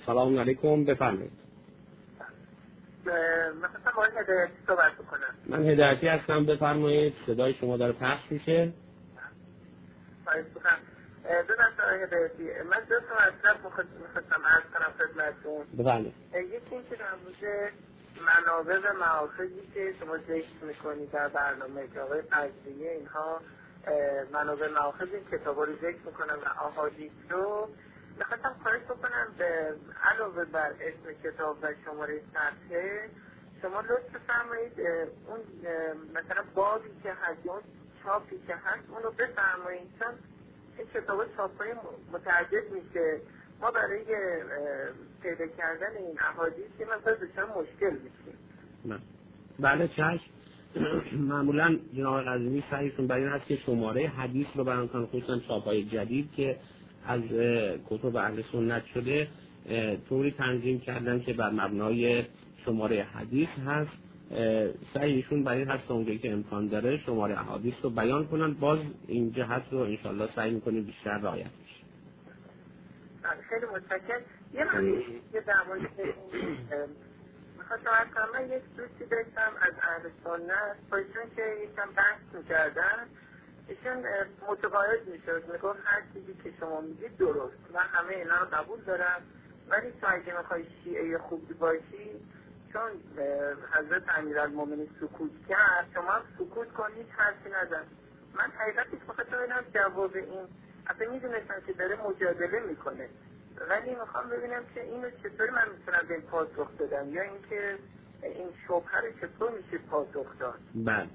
سلام علیکم، بفرمایید. مثلا باید هدایتی صحبت بکنم. من هدایتی هستم، بفرمایید. صدای شما داره پخش میشه. ببخشید آقای هدایتی، من دو تا مطلب میخواستم عرض کنم خدمتتون. بفرمایید. یکی این که در مورد منابع و مآخذی که شما ذکر میکنید در برنامه که آقای قضیه اینها منابع مآخذ این کتابا رو ذکر میکنن و احادیث رو میخواستم خواهش بکنم به علاوه بر اسم کتاب و شماره صفحه شما لطف بفرمایید اون مثلا بابی که هست اون چاپی که هست اون رو بفرمایید، چون این کتاب چاپ‌های متعدد میشه، ما برای پیدا کردن این احادیث که مثلا دچار مشکل میشیم. بله چشم. معمولا جناب قزوینی سعیشون برای این هست که شماره حدیث رو براتون، خصوصا چاپ‌های جدید که از کتب اهل سنت شده طوری تنظیم کردن که بر مبنای شماره حدیث هست. سعیشون برای این هست اونجایی که امکان داره شماره احادیث رو بیان کنن. باز این جهت رو انشالله سعی میکنیم بیشتر رعایت بشه. خیلی متشکرم. یه در مورد میخواستم عرض کنم، من یک دوستی داشتم از اهل سنت با ایشون که یکم بحث میکردن، ایشون متقاعد میشد، میگفت هر چیزی که شما میگید درست، من همه اینا رو قبول دارم، ولی تو اگه میخوای شیعه خوبی باشی، چون حضرت امیرالمومنین سکوت کرد، شما هم سکوت کنید، حرفی نزن. من حقیقتش بخاطر ببینم جواب این اصلا میدونستم که داره مجادله میکنه، ولی میخوام ببینم که اینو چطوری من میتونم به این پاسخ بدم، یا اینکه این شبهه رو چطور میشه پاسخ داد. بله،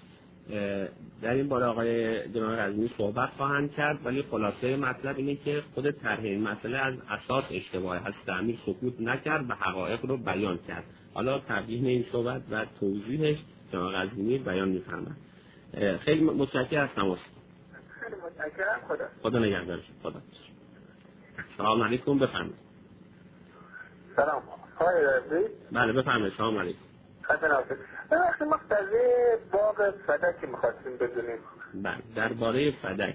در این باره آقای جناب قزوینی صحبت خواهند کرد، ولی خلاصه مطلب اینه که خود طرح این مسئله از اساس اشتباه هست. امیر سکوت نکرد و حقایق رو بیان کرد. حالا تبیین این صحبت و توضیحش جناب قزوینی بیان می‌فرمایند. خیلی متشکرم از تماس. خیلی متشکرم. خدا نگهدارش. خدا. سلام علیکم، بفرمایید. سلام. بله بفرمایید. سلام علیکم. وقتی مقتضی باغ فدک میخواستیم بدونیم. بله، درباره فدک.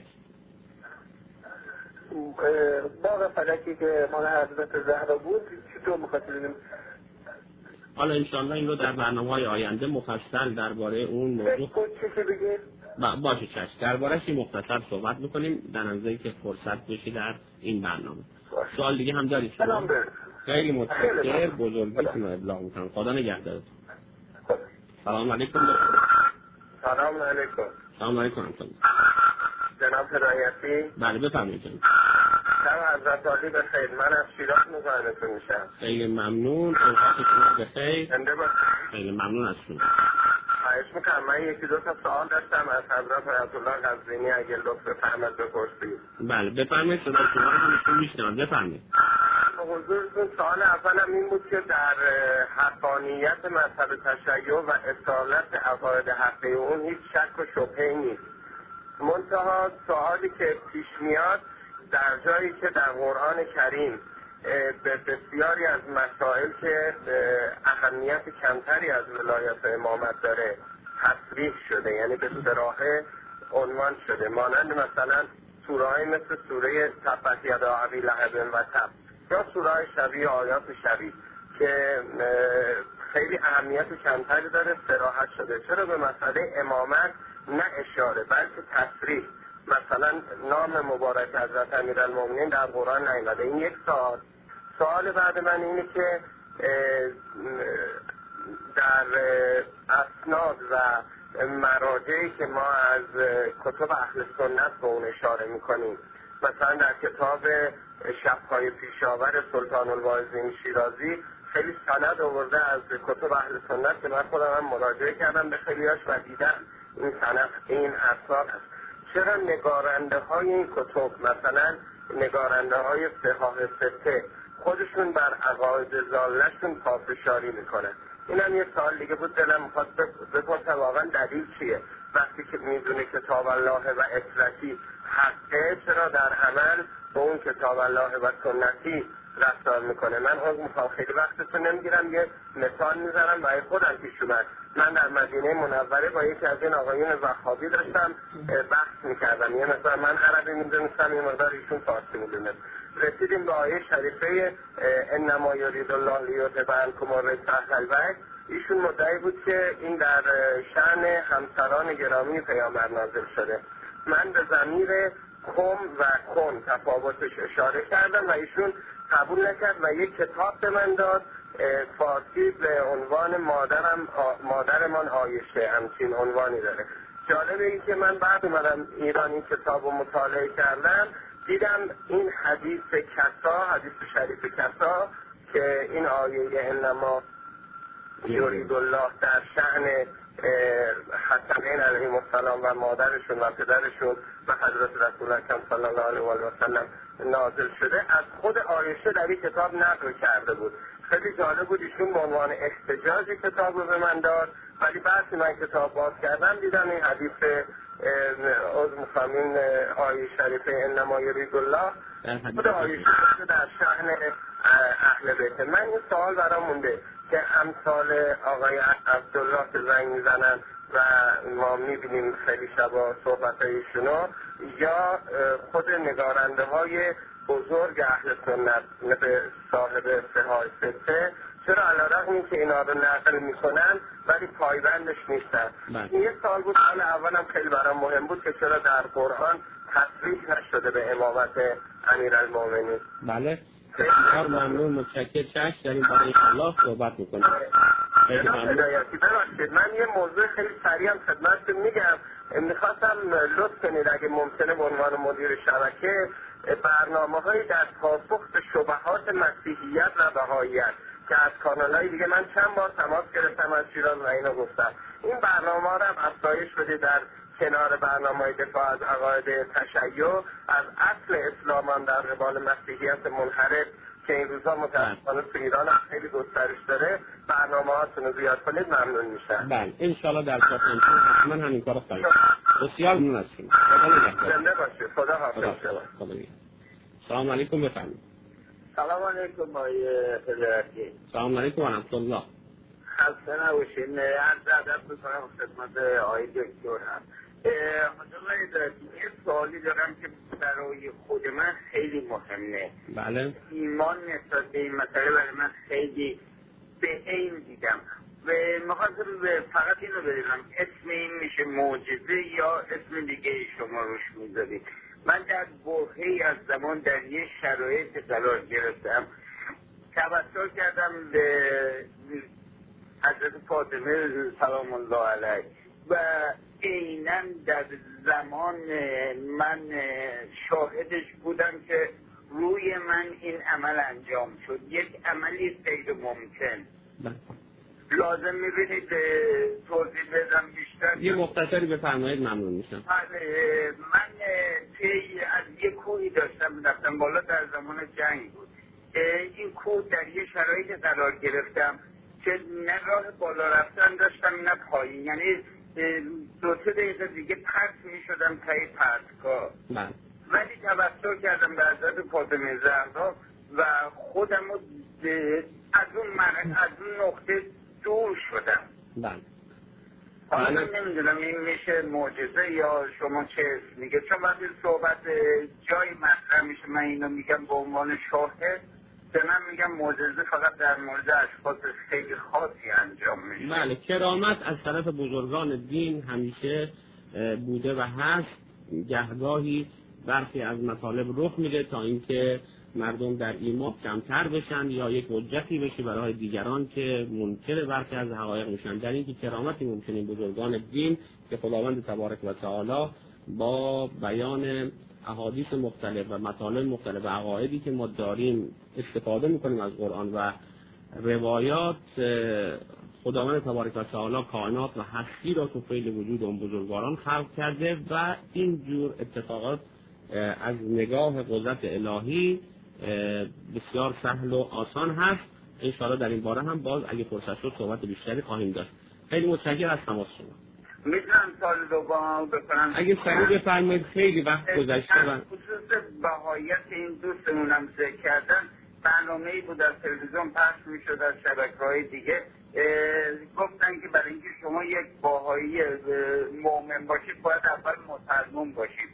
باغ فدکی که مال حضرت زهرا بود چطور میخواستیم بدونیم؟ حالا انشاءالله این رو در برنامه‌های آینده مفصل درباره اون موضوع چی بگید؟ باشه چشم. درباره‌اش مختصر صحبت می‌کنیم در اندازه‌ای که فرصت بشه در این برنامه. سوال دیگه هم دارید شما؟ خیلی متشکرم، بزرگیتون رو ابلاغ می‌کنم. خدا نگهدارتون. سلام علیکم. سلام علیکم. سلام علیکم. جناب هدایتی. بله بفرمایید. شب حضرت عالی بخیر. من از شیراز مزاحمتون میشم. خیلی ممنون. اوقات شما بخیر. زنده باشید. خیلی ممنون از شما. خواهش می‌کنم، من یکی دو تا سوال داشتم از حضرت آیت الله قزوینی، اگه لطف بفرمایید بپرسید. بله بفرمایید، صدا شما رو همشون میشنوم. بفرمایید. حضورتون سوال اولم این بود که در حقانیت مذهب تشیع و اصالت عقاید حقی اون هیچ شک و شبهه‌ای نیست. منتها سوالی که پیش میاد در جایی که در قرآن کریم به بسیاری از مسائل که اهمیت کمتری از ولایت امامت داره تصریح شده، یعنی به صراحه عنوان شده، مانند مثلا سوره‌های مثل سوره تبت یدا ابی لهب و تب یا سوره‌های شبیه آیات شبیه که خیلی اهمیت کمتری داره صراحت شده. چرا به مسئله امامت نه اشاره بلکه تصریح، مثلا نام مبارک حضرت امیرالمومنین در قرآن نیامده. این یک سوال بعد من اینه که در اسناد و مراجعی که ما از کتب اهل سنت به اون اشاره میکنیم، مثلا در کتاب شب‌های پیشاور سلطان الواعظین شیرازی خیلی سند آورده از کتب اهل سنت که من خودم هم مراجعه کردم به خیلیاش و دیدم این سند این اثار هست. چرا نگارنده های این کتب، مثلا نگارنده های صحاح سته، خودشون بر عقاید ضاله‌شون پافشاری میکنن؟ اینم یه سوال دیگه بود دلم میخواست بپرسم واقعا دلیل چیه وقتی که میدونه کتاب الله و اطلتی حقه، چرا در عمل به اون کتاب الله و سنتی رفتار میکنه. من عذر میخوام خیلی وقتتون نمیگیرم، یه مثال میزنم برای خودم پیش اومد. من در مدینه منوره با یکی از این آقایون وهابی داشتم بحث میکردم. یه مثلا من عربی میدونستم، یه مقدار ایشون فارسی میدونست. رسیدیم به آیه شریفه انما یرید الله لیذهب عنکم الرجس اهل البیت. ایشون مدعی بود که این در شأن همسران گرامی پیامبر نازل شده. من به ضمیر کم و کن تفاوتش اشاره کردم و ایشون قبول نکرد و یک کتاب به من داد فارسی به عنوان مادرمان عایشه، همچین عنوانی داره. جالبه این که من بعد اومدم ایران این کتاب رو مطالعه کردم، دیدم این حدیث کسا، حدیث شریف کسا که این آیه انما یرید الله در شأن حسنین علیهم السلام و مادرشون و پدرشون و حضرت رسول اکرم صلی الله علیه و سلم نازل شده، از خود عایشه در این کتاب نقل کرده بود. خیلی جالب بود. ایشون به عنوان احتجاج کتاب رو به من داد، ولی بعد که من کتاب باز کردم دیدم این حدیث از مفهمین آیه شریفه انما یرید الله خود عایشه در شأن اهل بیت. من این سوال برام مونده که امثال آقای عبدالله که زنگ میزنن و ما میبینیم خیلی شبا صحبت ایشونو، یا خود نگارنده های بزرگ اهل سنت مثل صاحب سهای سته، چرا علیرغم که اینا رو نقل میکنن ولی پایبندش نیستن؟ این یه سال بود. سال اولم خیلی برام مهم بود که چرا در قرآن تصریح نشده به امامت امیرالمومنین. بله بسیار ممنون، متشکرم. چشم در این باره انشاءالله صحبت میکنیم. خیلی ممنون. من یه موضوع خیلی سریع هم خدمتتون میگم. میخواستم لطف کنید اگه ممکنه به عنوان مدیر شبکه برنامه‌های در پاسخ به شبهات مسیحیت و بهائیت که از کانال‌های دیگه من چند بار تماس گرفتم از شیراز و اینو گفتم، این برنامه‌ها رو هم افزایش بدید در کنار برنامه‌های دفاع از عقاید تشیع از اصل اسلام هم در قبال مسیحیت منحرف که این روزها متأسفانه تو ایران هم خیلی گسترش داره، برنامه‌هاتون رو زیاد کنید ممنون میشم. بله انشالله در ساعتون حتما همین کارو خواهیم. بسیار ممنون هستیم. خدا نگهدار. زنده باشید. خدا حافظ. سلام علیکم، بفرمایید. سلام علیکم آقای هدایتی. سلام علیکم و رحمت الله. خسته نباشین. عرض ادب می‌کنم خدمت آقای دکتر. حضرت هدایتی، یه سوالی دارم که برای خود من خیلی مهمه. بله. ایمان نسبت به این مسئله برای من خیلی به عین دیدم و می‌خواستم فقط اینو بدونم اسم این میشه معجزه یا اسم دیگه شما روش می‌ذارید؟ من در برهه‌ای از زمان در یه شرایط قرار گرفتم، توسل کردم به حضرت فاطمه سلام الله علیه و عیناً در زمان من شاهدش بودم که روی من این عمل انجام شد. یک عملی غیر ممکن. لازم می‌بینید توضیح بدم بیشتر؟ یه مختصری بفرمایید ممنون میشم. من از یک کوهی داشتم رفتم بالا، در زمان جنگ بود. این کوه در یه شرایط قرار گرفتم که نه راه بالا رفتن داشتم نه پایین، یعنی 2-3 دقیقه دیگه پرت می‌شدم تای پرتگاه. ولی توسل کردم به حضرت فاطمه زهرا و خودم رو از اون نقطه دور شدم. بله. حالا من نمیدونم این میشه معجزه یا شما چه میگه، چون وقتی صحبت جای مطرح میشه من اینو میگم به عنوان شاهد، به من میگم معجزه فقط در مورد اشخاص خیلی خاصی انجام میشه. بله، کرامت از طرف بزرگان دین همیشه بوده و هست. گهگاهی برخی از مطالب رخ میده تا اینکه مردم در ایمان کمتر بشن یا یک حجتی بشه برای دیگران که منکر برخی از حقایق میشن. در این که کرامتی ممکنه بزرگان دین که خداوند تبارک و تعالی با بیان احادیث مختلف و مطالب مختلف و عقایدی که ما داریم استفاده میکنیم از قرآن و روایات، خداوند تبارک و تعالی کائنات و هستی را تو فعل وجود اون بزرگواران خلق کرده و این جور اتفاقات از نگاه قدرت الهی بسیار سهل و آسان هست. انشاءالله در این باره هم باز اگه فرصت شد صحبت بیشتری خواهیم داشت. خیلی متشکرم از تماس شما. میتونم سال دوم بکنم؟ اگه سریع بفرمایید، خیلی وقت گذشته و خصوص بهایت این دوستمونم ذکر کردن. برنامه‌ای بود از تلویزیون پخش می‌شد از شبکه‌های دیگه، گفتن که برای اینکه شما یک باهایی مؤمن باشید باید اول مسلمان باشید.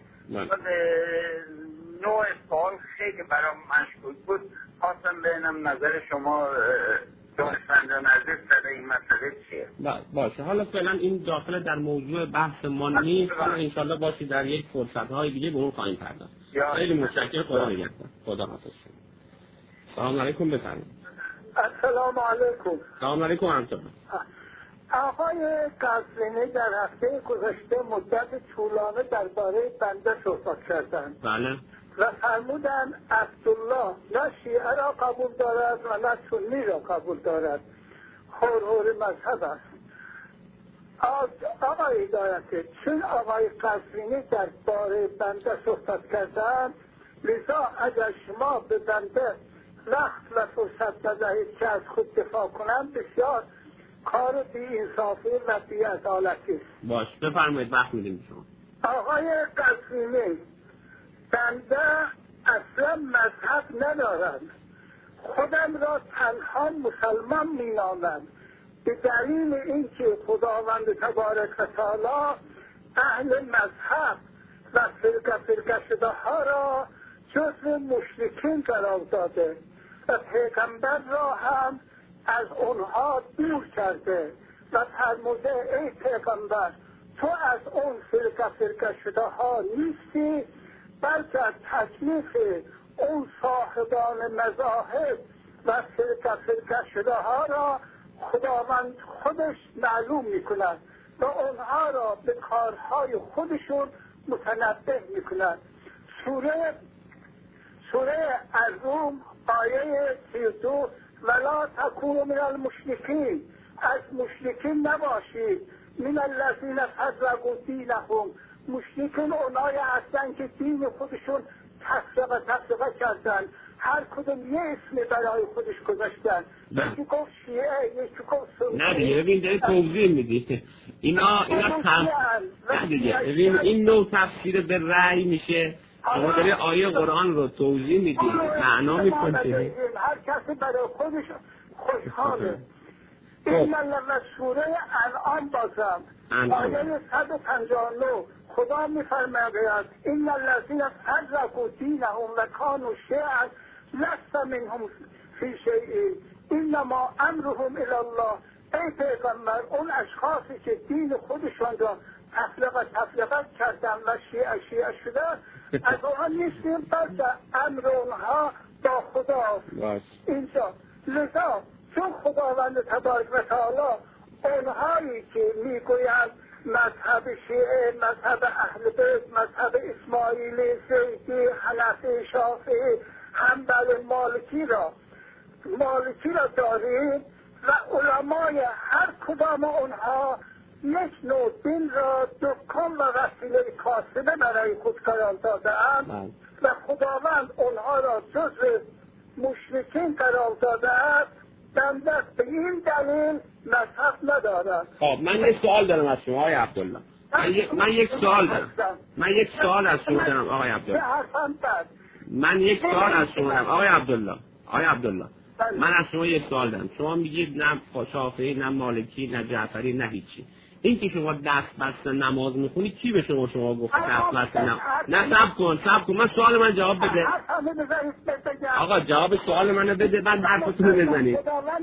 نوع سوال خیلی برام مشکوک بود، خواستم ببینم نظر شما دانشمندان عزیز سر این مسئله چیه؟ باشه، حالا فعلا این داخل در موضوع بحث ما نیست، حالا انشالله باشی در یک فرصت‌های دیگه به اون خواهیم پرداخت. خیلی متشکرم، خدا نگهدار. خدا حافظ. سلام علیکم، بفرمایید. السلام علیکم. سلام علیکم همچنان. آقای قزوینی در هفته گذشته مدت طولانی درباره بنده صحبت کردند. بله. و فرمودن عبدالله نه شیعه را قبول دارد و نه سنی را قبول دارد، حرحر مذهب است. آقای هدایتی، چون آقای قزوینی درباره بنده صحبت کردند، لذا اگر شما به بنده وقت و فرصت ندهید که از خود دفاع کنم، بسیار کار بی انصافی و بی عدالتی است. باش، بفرمایید، وقت میدیم شما. آقای قزوینی، بنده اصلا مذهب ندارم، خودم را تنها مسلمان مینامم، به دلیل اینکه خداوند تبارک و تعالی اهل مذهب و فرقه شده ها را جزو مشرکین قرار داده و پیغمبر را هم از اونها دور کرده و فرموده ای پیغمبر تو از اون فرقه شده ها نیستی، بلکه از تکلیف اون صاحبان مذاهب و فرقه شده ها را خداوند خودش معلوم میکند و اونها را به کارهای خودشون متنبه میکند. سوره الروم آیه 32 ولا تکونوا من المشرکین، از مشرکین نباشید، من الذین فرقوا دینهم، مشرکین اونایی هستن که دین خودشون تفرقه کردن، هر کدوم یه اسمی برای خودش گذاشتن، یکی گفت شیعه، یکی گفت سنی. نه دیگه ببین داری توضیح میدی اینا نه دیگه ببین این نوع تفسیر به رأی میشه. شما داری آیه قرآن رو توضیح میدی، معنا میکنی، هر کسی برای خودش خوشحاله. این الله سوره انعام بازم آیه 159 خدا میفرماید این الذین فرقوا دینهم و کانوا شیعا لست منهم فی شیء انما امرهم الی الله. ای پیغمبر، اون اشخاصی که دین خودشان را تفرقه کردن و شیعه شدن از اونها نیستیم، بلکه امر اونها با خدا اینجا. لذا چون خداوند تبارک و تعالی اونهایی که میگویند مذهب شیعه، مذهب اهل بیت، مذهب اسماعیلی، زیدی، حنفی، شافعی، حنبل، مالکی را داریم و علمای هر کدام اونها یک نوع دین را دکان و وسیله کاسبه برای خود قرار داده‌اند و خداوند اونها را جزو مشرکین قرار داده است. بنده به این دلیل مذهب ندارد. خب من یک سوال دارم از شما آقای عبدالله. من یک سوال دارم. من یک سوال از شما دارم آقای عبدالله. من یک سوال از شما دارم آقای عبدالله. من از شما یک سوال دارم. شما میگید نه شافعی، نه مالکی، نه جعفری، نه هیچی. این که شما دست بسته نماز میخونی کی به شما گفت دست بسته نماز؟ نه صبر کن من سوال من جواب بده. آقا جواب سوال منو بده بعد حرفتون رو بزنید.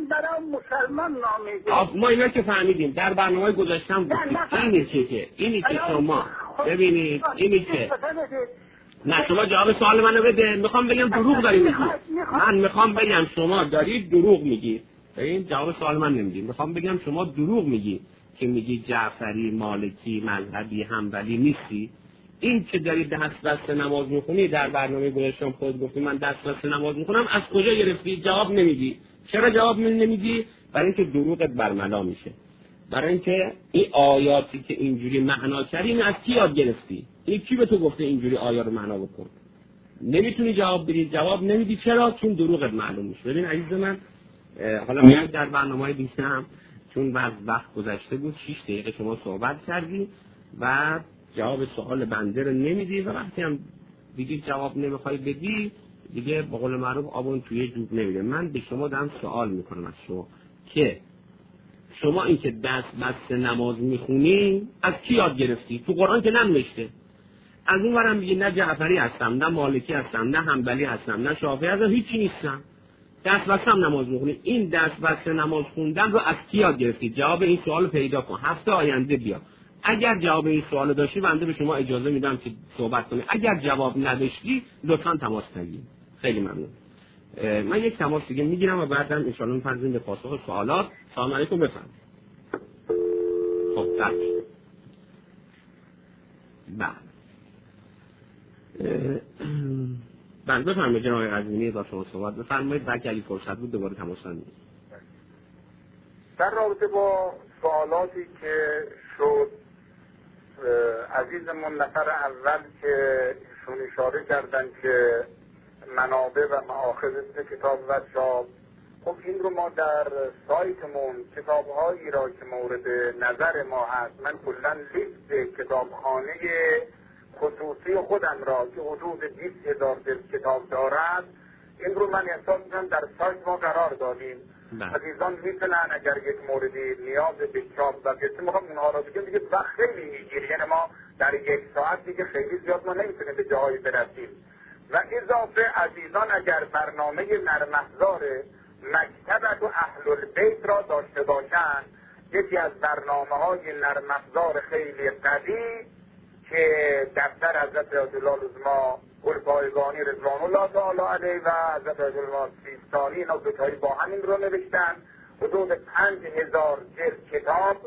ما اینا که فهمیدیم در برنامه گذاشتم گفتید اینی که شما ببینید اینی که نه شما جواب سوال منو بده. میخوام بگم دروغ داری میگی. من میخوام بگم شما دارید دروغ میگی. این جواب سوال من نمیدید. میخوام بگم شما دروغ میگی که میگی جعفری، مالکی، مذهبی، حنبلی نیستی. این که دارید دست بسته نماز میخونی در برنامه گذاشتم خود گفتی من دست بسته نماز میخونم، از کجا گرفتی؟ جواب نمیدی. چرا جواب نمیدی؟ برای اینکه دروغت برملا میشه. برای اینکه این آیاتی که اینجوری معنا کردی این از کی یاد گرفتی؟ این کی به تو گفته اینجوری آیا رو معنا بکن؟ نمیتونی جواب بدی. جواب نمیدی چرا؟ چون دروغت معلوم میشه. ببین عزیز من، حالا میام در برنامه‌های دیگه هم چون وقت گذشته بود 6 دقیقه شما صحبت کردی و جواب سوال بنده رو نمیدی و وقتی هم دیگه جواب نمیخوای بدی دیگه به قول معروف آبون توی جوب نمیره. من به شما دارم سوال میکنم از شما که شما این که دست بسته نماز میخونی از کی یاد گرفتی؟ تو قرآن که ننوشته. از اون ورم میگه نه جعفری هستم، نه مالکی هستم، نه حنبلی هستم، نه شافعی هستم، هیچی نیستم، دست بسته نماز میخونی. این دست بسته نماز خوندن رو از کی یاد گرفتی؟ جواب این سوال پیدا کن، هفته آینده بیا. اگر جواب این سوال داشتی بنده به شما اجازه میدم که صحبت کنی، اگر جواب نداشتی لطفاً تماس بگیر. خیلی ممنون. من یک تماس دیگه میگیرم و بعداً ان شاء الله می‌پردازیم به پاسخ سوالات. سلام علیکم، بفرمایید. خب بله بفرمایید جناب قزوینی، با شما صحبت بفرمایید. بعد اگه فرصت بود دوباره تماس بگیریم. در رابطه با سوالاتی که شد، عزیزمون نفر اول که ایشون اشاره کردن که منابع و مآخذ کتاب و چاپ، خب این رو ما در سایتمون کتاب‌هایی را که مورد نظر ما هست، من کلاً لیست کتابخانه خصوصی خودم را که حدود 20,000 کتاب دارد، این رو من احساس می‌کنم در سایت ما قرار دادیم. عزیزان میتونن اگر یک موردی نیاز به چاپ و کسی میخوام اونها را بگیم، دیگه وقت خیلی میگیره، یعنی ما در یک ساعت دیگه خیلی زیاد ما نمیتونیم به جایی برسیم. و اضافه عزیزان اگر برنامه نرم افزار مکتبت و اهل البیت را داشته باشند، یکی از برنامه‌های نرم افزار خیلی قوی که دفتر حضرت آیت‌الله العظما گلپایگانی رضوان الله تعالی علیه و حضرت آیت‌الله سیستانی نوبتایی با همین رو نوشتن، حدود 5,000 جلد کتاب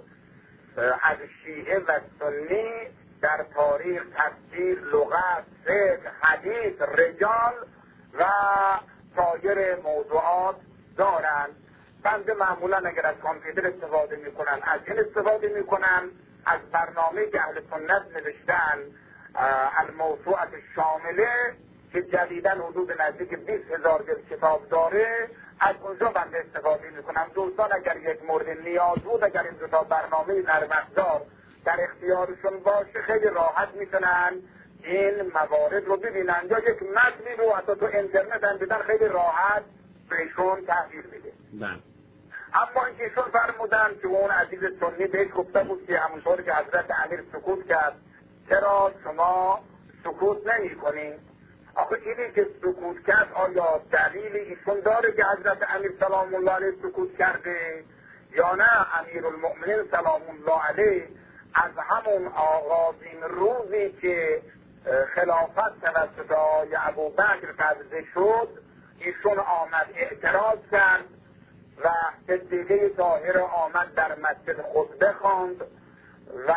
از شیعه و سنی در تاریخ، تفسیر، لغت، فقه، حدیث، رجال و سایر موضوعات دارند. بنده معمولا اگر از کامپیوتر استفاده میکنن از این استفاده میکنن، از برنامه که اهل سنت نوشتن الموسوعه شامله که جدیداً حدود نزدیک 20,000 جلد کتاب داره، از اونجا بنده استفاده میکنم. دوستان اگر یک مورد نیاز بود، اگر این دو تا برنامه نرم افزار در اختیارشون باشه، خیلی راحت میتونن این موارد رو ببینن، یا یک متنی رو حتی تو اینترنت هم بدن، خیلی راحت بهشون تحویل میده. اما اینکه ایشون فرمودن که اون عزیز سنی بهش گفته بود که همونطور که حضرت امیر سکوت کرد، چرا شما سکوت نمی کنین؟ آخه اینی که سکوت کرد آیا دلیل ایشون داره که حضرت امیر سلام الله علیه سکوت کرده یا نه؟ امیرالمؤمنین سلام الله علیه از همون آغازین روزی که خلافت توسط آقای ابوبکر قبضه شد، ایشون آمد اعتراض کرد و صدیقه طاهره آمد در مسجد خطبه خواند و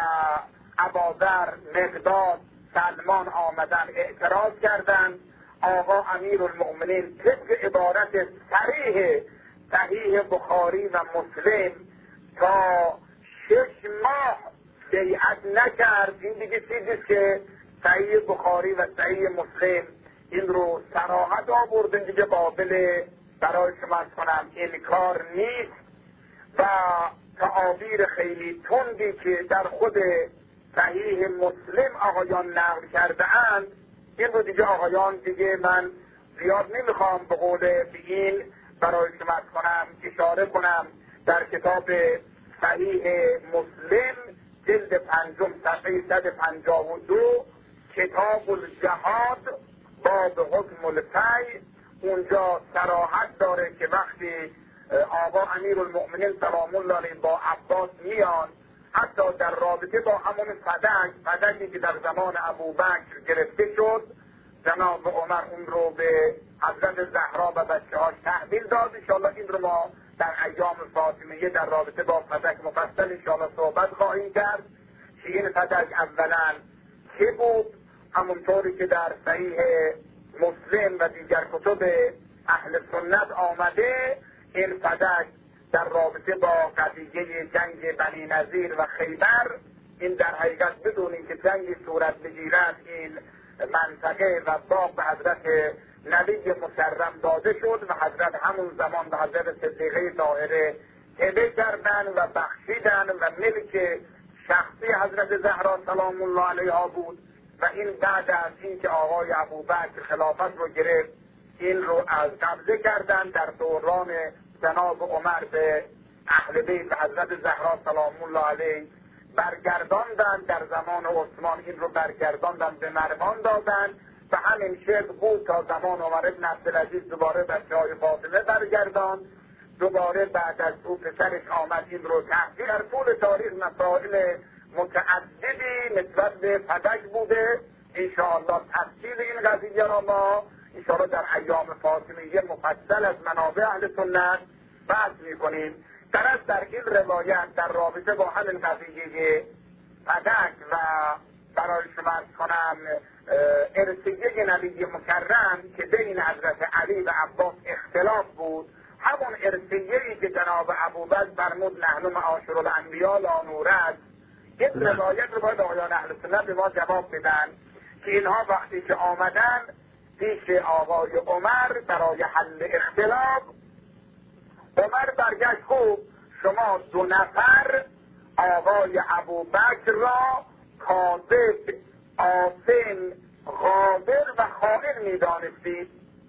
ابوذر، مقداد، سلمان آمدن اعتراض کردند. آقا امیرالمؤمنین طبق عبارت صحیح بخاری و مسلم تا 6 ماه بیعت نکرد. این دیگه چیزیست که صحیح بخاری و صحیح مسلم این رو صراحت آوردن، دیگه قابل برای شما کنم انکار نیست. و تعابیر خیلی تندی که در خود صحیح مسلم آقایان نقل کرده اند، این رو دیگه آقایان دیگه من زیاد نمیخوام به قول بگین برای شما کنم اشاره کنم. در کتاب صحیح مسلم جلد 5 صفحه 152 کتاب الجهاد باب حکم الفی، اونجا صراحت داره که وقتی آقا امیرالمؤمنین سلام الله علیه با عباس میان، حتی در رابطه با همون فدکی که در زمان ابوبکر گرفته شد، جناب عمر اون رو به حضرت زهرا و بچه‌هاش تحویل داد. انشاءالله این رو ما در ایام فاطمیه در رابطه با فدک مفصل انشاءالله صحبت خواهیم کرد که این فدک اولا که بود، همونطوری که در صحیح مسلم و دیگر کتب اهل سنت آمده. این فدک در رابطه با قضیه جنگ بنی نظیر و خیبر، این در حقیقت بدونیم که جنگی صورت بگیرد این منطقه و باغ به حضرت نبی مکرم داده شد و حضرت همون زمان به حضرت صدیقه طاهره هبه کردن و بخشیدن و ملک شخصی حضرت زهرا سلام الله علیها بود. و این بعد از این که آقای ابوبکر خلافت رو گرفت این رو از قبضه کردن در دوران جناب عمر به اهل بیت حضرت زهرا سلام الله علیه برگرداندن، در زمان عثمان این رو برگرداندن به مروان دادن و همین شکل بود تا زمان عمر ابن عبدالعزیز دوباره بچه‌های فاطمه برگردان، دوباره بعد از او پسرش آمد این رو تحقیق. در طول تاریخ مسائل متعددی نسبت به فدک بوده. انشاءالله تفصیل این قضیه را ما انشاءالله در ایام فاطمیه مفصل از منابع اهل سنت بحث میکنیم. در این روایت در رابطه با همین قضیه فدک و برای شما کنم ارثیه نبی مکرم که بین حضرت علی و عباس اختلاف بود، همون ارثیه‌ای که جناب ابوبکر فرمود نحن معاشر الانبیاء لا نورث، این روایت رو باید آقایان اهل سنت به ما جواب بدن که اینها وقتی که آمدن پیش آقای عمر برای حل اختلاف، عمر برگشت خوب شما 2 نفر آقای ابوبکر را کاذب، آثم، غادر و خائن می‌دانستید.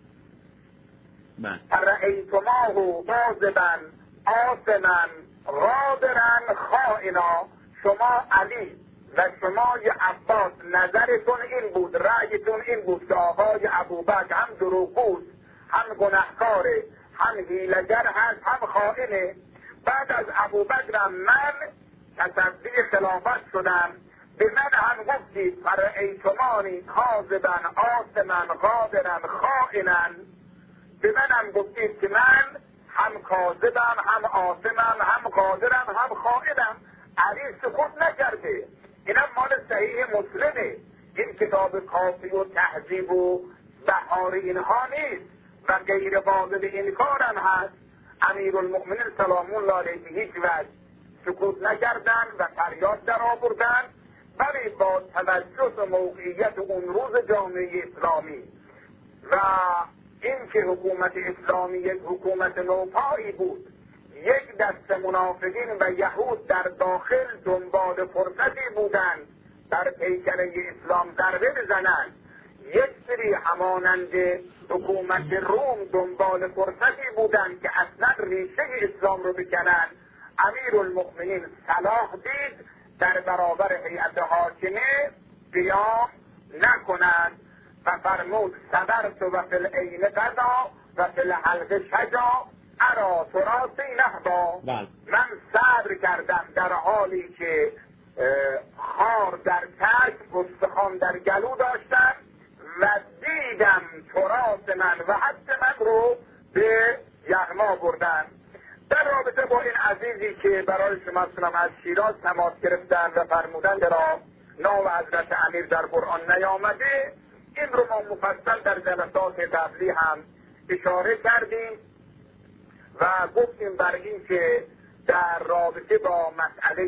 فرأیتماه کاذبا آثما غادرا خائنا، شما علی و شما عباس نظرتون این بود، رأیتون این بود که آقای ابوبکر هم دروغگوست، هم گناهکاره، هم حیله‌گر هست، هم خائنه. بعد از ابوبکر من تصدی خلافت شدم، به من هم گفتید فرأیتمانی کاذبا آثما غادرا خائنا، به من هم گفتید که من هم کاذبم، هم آثمم، هم غادرم، هم خائنم. علی سکوت نکرده. اینم مال صحیح مسلمه، این کتاب کافی و تهذیب و بهار اینها نیست و غیر واجب این کارم هست. امیرالمؤمنین سلام الله علیه هیچ وجه سکوت نکردن و فریاد در آوردن، ولی با توجه و موقعیت اون روز جامعه اسلامی و این که حکومت اسلامی حکومت نوپایی بود، یک دست منافقین و یهود در داخل دنبال فرصتی بودند در پیکره اسلام ضربه بزنند، یک سری همانند حکومت روم دنبال فرصتی بودند که اصلا ریشه اسلام رو بکنند. امیرالمؤمنین صلاح دید در برابر هیئت حاکمه قیام نکنند و فرمود صبرت و فی العین قضا و فی الحلق شجا ارا تراسی نهبا، من صبر کردم در حالی که خار در ترک استخوان در گلو داشتم و دیدم تراس من و حد من رو به یغما بردن. در رابطه با این عزیزی که برای شما سلام از شیراز تماس گرفتن و فرمودن را نام حضرت امیر در قرآن نیامده، این رو ما مفصل در جلسات قبلی هم اشاره کردیم و گفتیم بر این که در رابطه با مسئله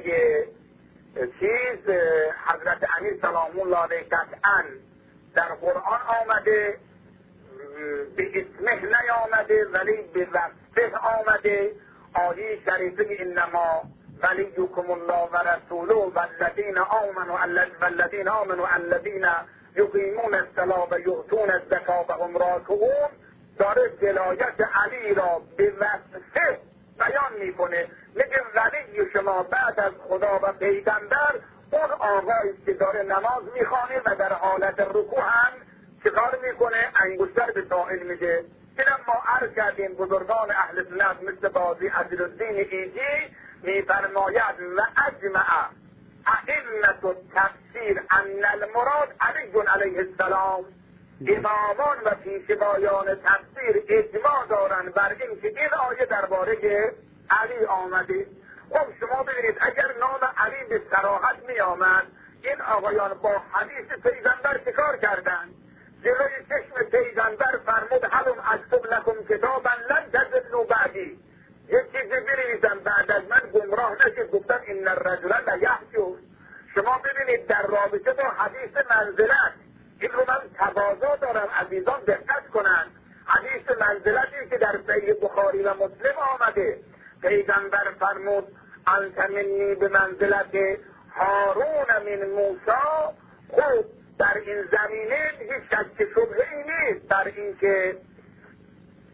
حضرت امیر سلام الله علیه قطعاً در قرآن آمده، به اسمه نیامده ولی به وصفه آمده. آیه شریفه انما ولیکم الله و رسوله والذین آمنوا الذین یقیمون الصلاة و یؤتون الزکاة و هم راکعون، داره ولایت علی را به وصفه بیان میکنه. میگه ولی شما بعد از خدا و پیغمبر اون آقایی که داره نماز میخوانه و در حالت رکوع هم چیکار میکنه؟ انگشتر به سائل میده. اینم ما عرض کردیم بزرگان اهل سنت مثل قاضی عزیزالدین ایجی میفرماید و اجمع ائمة التفسیر ان المراد علی علیه السلام، امامان و پیشوایان تفسیر اجماع دارن بر این که این آیه درباره علی آمده. خب شما ببینید اگر نام علی به صراحت می آمد، این آقایان با حدیث پیغمبر چیکار کردن؟ جلوی چشم پیغمبر فرمود هلم اکتب لکم کتابا لن تضلوا بعدی، یک چیزی بنویسم بعد از من گمراه نشید. گفتن این الرجل لیحجر. شما ببینید در رابطه با حدیث منزلت، این رو من تقاضا دارم عزیزان دقت کنند. حدیث منزلتی که در صحیح بخاری و مسلم آمده، پیغمبر فرمود انت منی به منزلت هارون من موسی. خوب در این زمینه هیچ شک شبهه‌ای نیست بر اینکه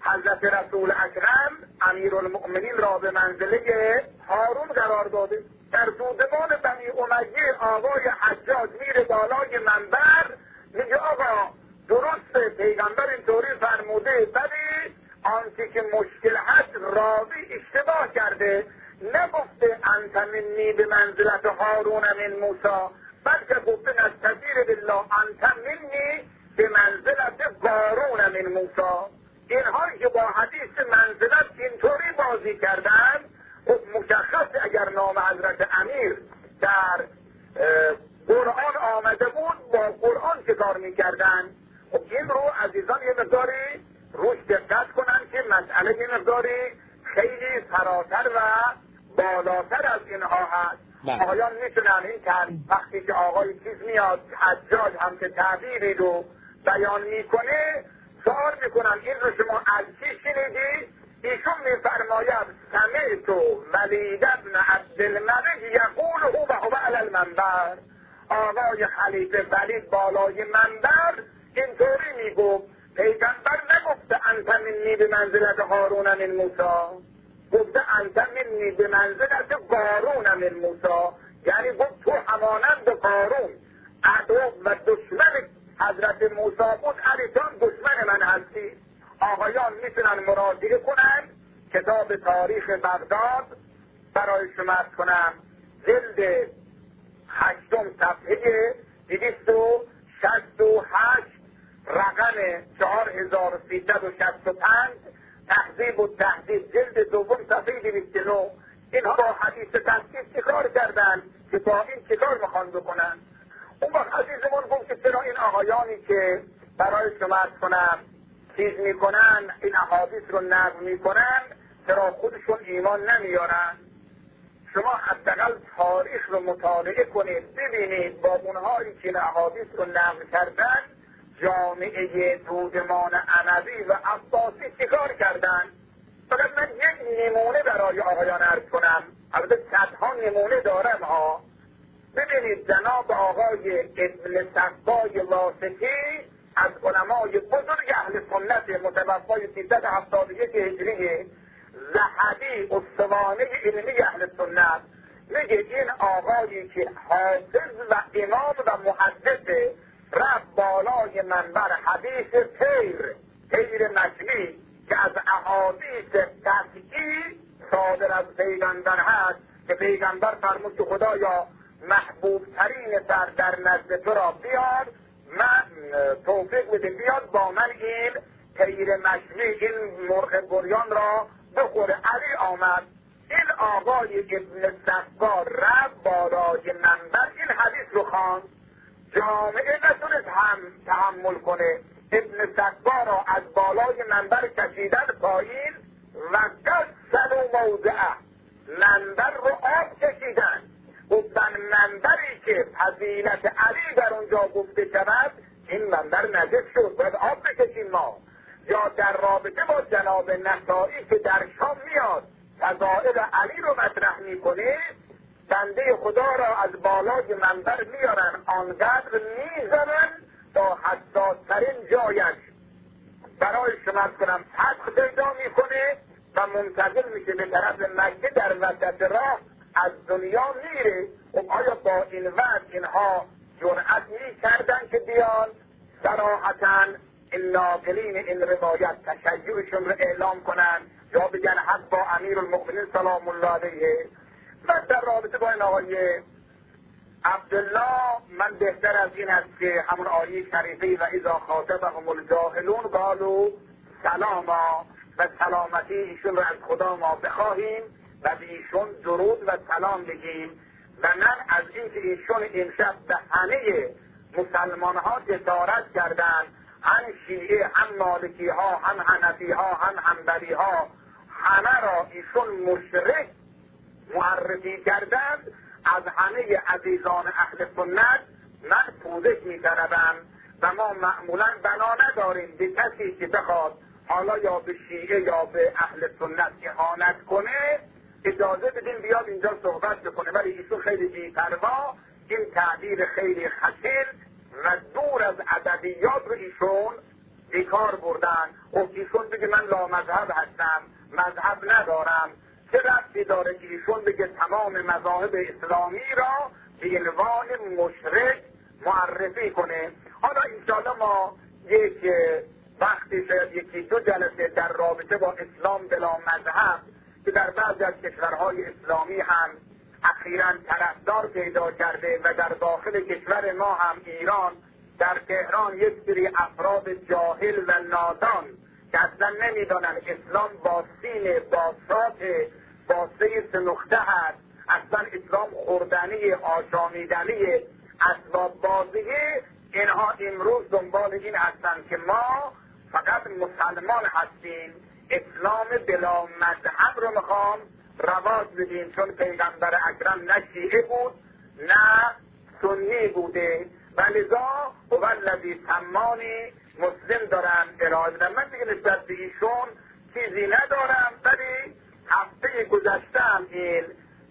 حضرت رسول اکرم امیرالمؤمنین را به منزله هارون قرار داده. در دودمان بنی امیه آقای حجاج میره بالای منبر میگه آقا درسته پیغمبر اینطوری فرموده، ولی آنچه که مشکل هست راوی اشتباه کرده، نگفته انت منی به منزلت هارون من موسی، بلکه گفته نستغفر بالله انت منی به منزلت قارون من موسی. اینهایی که با حدیث منزلت اینطوری بازی کردن، مشخص اگر نام حضرت امیر در قرآن آمده بود با قرآن چه کار میکردن. این رو عزیزان یه مقداری روش دقت کنن که مسئله یه مقداری خیلی فراتر و بالاتر از اینها هست. آقایان میتونن این وقتی که آقای چیز میاد حجاج هم که تعبیری رو بیان میکنه سوال میکنن این رو شما از چی شنیدی؟ ایشون میفرماید سمعت ولید ابن عبدالملک یقول هو و هو علی المنبر. آقای خلیفه ولید بالای منبر اینطوری میگفت پیغمبر نگفته انت منی به منزلت هارون من موسی، گفته انت منی به منزلت قارون من موسی، یعنی گفت تو همانند قارون عدو و دشمن حضرت موسی بود، علیتان دشمن من هستی. آقایان میتونن مراجعه کنن کتاب تاریخ بغداد برای شما ارز کنم، جلد 8 صفحه 268 رقم 4365 تهذیب و تهذیب جلد 2 صفحه 209. اینها با حدیث تفسیر چیکار کردن که با این چیکار میخوان بکنن؟ اون وقت عزیزمون گفت که چرا این آقایانی که برای شما ارز کنم چیز میکنن، این احادیث رو نقل میکنن، چرا خودشون ایمان نمیارن؟ شما حداقل تاریخ رو مطالعه کنید، ببینید با اونهایی که این احادیث رو نقل کردن جامعه دودمان اموی و عباسی چیکار کردن. فقط من یک نمونه برای آقایان عرض کنم، البته صدها نمونه دارم ها. ببینید جناب آقای ابن صفای واسطی از علمای بزرگ اهل سنت متوفای 371 هجری، ذهبی استوانه علمی اهل سنت، میگه این آقایی که حافظ و امام و محدث رفت بالای منبر حدیث طیر مجلی که از احادیث قطعی صادر از پیغمبر هست که پیغمبر فرمود که خدایا محبوب ترین سر در نزد تو را بیار، من توفیق بده بیاد با من این طیر مجلی این مرغ گریان را بخوره. علی آمد، این آقای ابن صفا رفت بالای منبر این حدیث رو خواند، جامعه نتونست هم تحمل کنه، ابن صفا را از بالای منبر کشیدن پایین و قصد موضعه، منبر رو آب کشیدن، گفتن منبری که فضیلت علی در اونجا گفته شود این منبر نجس شد، باید آب بکشیم ما. یا در رابطه با جناب نسائی که در شام میاد فضائل علی رو مطرح میکنه، بنده خدا را از بالای منبر میارن آنقدر میزنن تا حساس‌ترین جایش برای شما کنم فتح پیدا میکنه و منتقل میشه به طرف مکه، در وسط راه از دنیا میره. آیا با این وقت اینها جرأت میکردن که بیان صراحتاً این ناقلین این روایت تشیعشون رو اعلام کنن یا بگن حق با امیرالمؤمنین سلام الله علیه؟ من در رابطه با این آقای عبدالله من بهتر از این است که همون آیه شریفه و اذا خاطبهم الجاهلون قالوا سلاما و سلامتی ایشون رو از خدا ما بخواهیم و به ایشون درود و سلام بگیم. و من از این که ایشون امشب به همه مسلمان ها جسارت کردن، هم شیعه هم مالکی ها هم حنفی ها هم حنبلی ها، همه را ایشون مشرک معرفی کردند، از همه عزیزان اهل سنت من پوزش می‌طلبم و ما معمولا بنا نداریم به کسی که بخواد حالا یا به شیعه یا به اهل سنت اهانت کنه اجازه بدیم بیاد اینجا صحبت بکنه، ولی ایشون خیلی بی‌پروا این تعبیر خیلی خشن و دور از ادبیات رو ایشون بیکار بردن. خب ایشون بگه من لا مذهب هستم، مذهب ندارم، چه ربطی داره که ایشون بگه تمام مذاهب اسلامی را به عنوان مشرک معرفی کنه؟ حالا انشاءالله ما یک وقتی شاید یکی دو جلسه در رابطه با اسلام بلا مذهب که در بعضی از کشورهای اسلامی هم اخیراً طرفدار پیدا کرده و در داخل کشور ما هم ایران، در تهران یک سری افراد جاهل و نادان که اصلا نمیدانن اسلام با سین، با صاد، با سه نقطه هست، اصلا اسلام خوردنی، آشامیدنی، اسباب بازیه، اینها امروز دنبال این هستن که ما فقط مسلمان هستیم، اسلام بلا مذهب رو میخوام رواج بدیم، چون پیغمبر اکرم نه شیعه بود نه سنی بوده و لذا هو الذی سمانی مسلم دارن ارائه بدن. من دیگه نسبت به ایشون چیزی ندارم، ولی هفته گذشتم این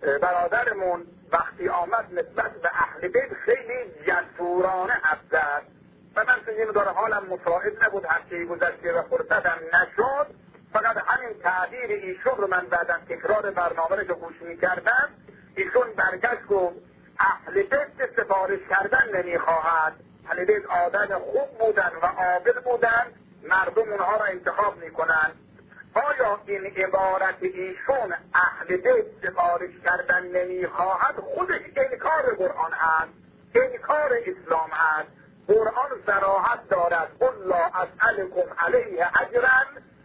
برادرمون وقتی آمد نسبت به اهل بیت خیلی جسورانه حرف زد و من تو این داره حالم مساعد نبود هفته گذشته و فرصتم نشد، فقط همین تعبیر ایشون رو من بعداً تکرار برنامه رو گوش می‌کردم، ایشون برگشت گفت اهل بیت سفارش کردن نمیخواهد، اهل بیت آدم خوب بودن و عادل بودن، مردم اونها را انتخاب میکنن. آیا این عبارت ایشون اهل بیت سفارش کردن نمیخواهد خودش انکار قرآن هست، انکار اسلام هست؟ قرآن صراحت دارد قل لا اسألكم علیه اجرا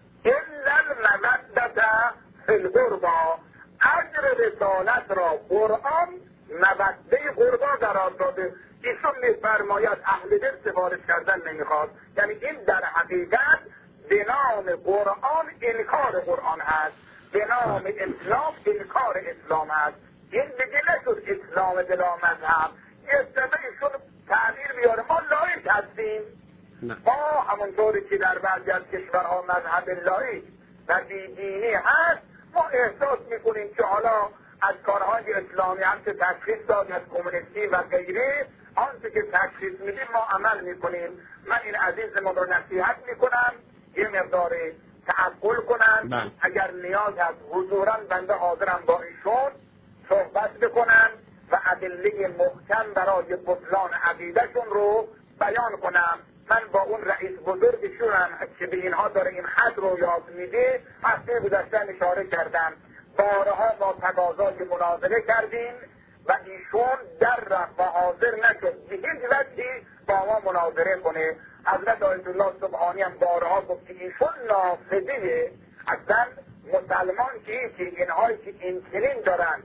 الا المودة فی القربى. اجر رسالت را قرآن مودة قربا قرار داده. ایشون میفرماید اهل بیت سفارش کردن نمیخواد، یعنی این در حقیقت به نام قرآن انکار قرآن هست، به نام اسلام انکار اسلام هست. این دیگه نشد اسلام بلا مذهب. ایشون تعبیر بیاره ما لایک هستیم، ما همونطوری که در بعضی از کشورها مذهب لایک و بیدینی هست، ما احساس میکنیم که حالا از کارهای اسلامی هم که تشخیص داد از کمونیستی و غیره، آنچه که تشخیص میدیم ما عمل میکنیم. من این عزیزمون رو نصیحت میکنم یه مقدار تعقل کنن، اگر نیاز هست حضوراً بنده حاضرم با ایشون صحبت بکنن و ادله محکم برای بطلان عقیدهشون رو بیان کنم. من با اون رئیس بزرگشونم که به اینها داره این خط رو یاد میده هفته گذشته اشاره کردم، بارها ما تقاضای مناظره کردیم و ایشون در رفت و حاضر نشد به هیچ وجهی با ما مناظره کنه. حضرت آیت الله سبحانی هم بارها گفت که ایشون نافذه اصلا مسلمان که اینهایی که این چنین دارن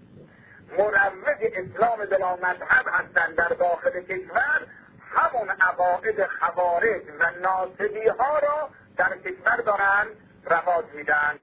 مروج اسلام بلا مذهب هستن در داخل کشور، همون عقاید خوارج و ناصبی ها را در کشور دارن رواج میدن.